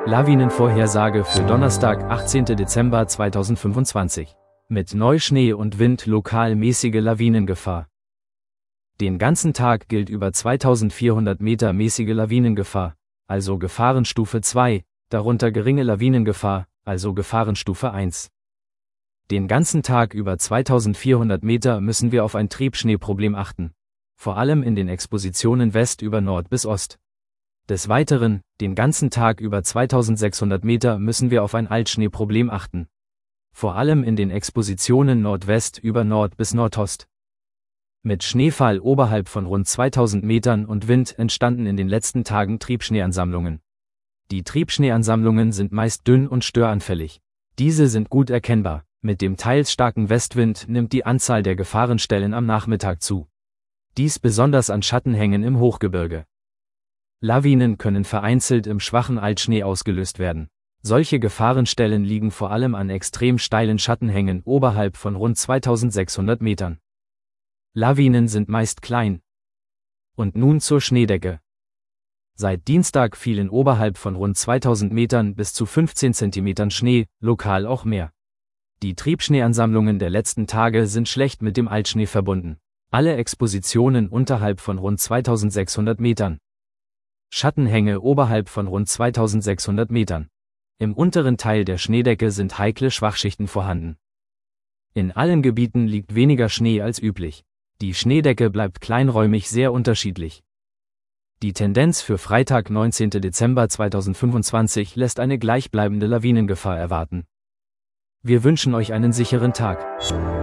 Lawinenvorhersage für Donnerstag, 18. Dezember 2025. Mit Neuschnee und Wind lokal mäßige Lawinengefahr. Den ganzen Tag gilt über 2400 Meter mäßige Lawinengefahr, also Gefahrenstufe 2, darunter geringe Lawinengefahr, also Gefahrenstufe 1. Den ganzen Tag über 2400 Meter müssen wir auf ein Triebschneeproblem achten, vor allem in den Expositionen West über Nord bis Ost. Des Weiteren, den ganzen Tag über 2600 Meter müssen wir auf ein Altschneeproblem achten. Vor allem in den Expositionen Nordwest über Nord bis Nordost. Mit Schneefall oberhalb von rund 2000 Metern und Wind entstanden in den letzten Tagen Triebschneeansammlungen. Die Triebschneeansammlungen sind meist dünn und störanfällig. Diese sind gut erkennbar. Mit dem teils starken Westwind nimmt die Anzahl der Gefahrenstellen am Nachmittag zu. Dies besonders an Schattenhängen im Hochgebirge. Lawinen können vereinzelt im schwachen Altschnee ausgelöst werden. Solche Gefahrenstellen liegen vor allem an extrem steilen Schattenhängen oberhalb von rund 2600 Metern. Lawinen sind meist klein. Und nun zur Schneedecke. Seit Dienstag fielen oberhalb von rund 2000 Metern bis zu 15 Zentimetern Schnee, lokal auch mehr. Die Triebschneeansammlungen der letzten Tage sind schlecht mit dem Altschnee verbunden. Alle Expositionen unterhalb von rund 2600 Metern. Schattenhänge oberhalb von rund 2600 Metern. Im unteren Teil der Schneedecke sind heikle Schwachschichten vorhanden. In allen Gebieten liegt weniger Schnee als üblich. Die Schneedecke bleibt kleinräumig sehr unterschiedlich. Die Tendenz für Freitag, 19. Dezember 2025 lässt eine gleichbleibende Lawinengefahr erwarten. Wir wünschen euch einen sicheren Tag.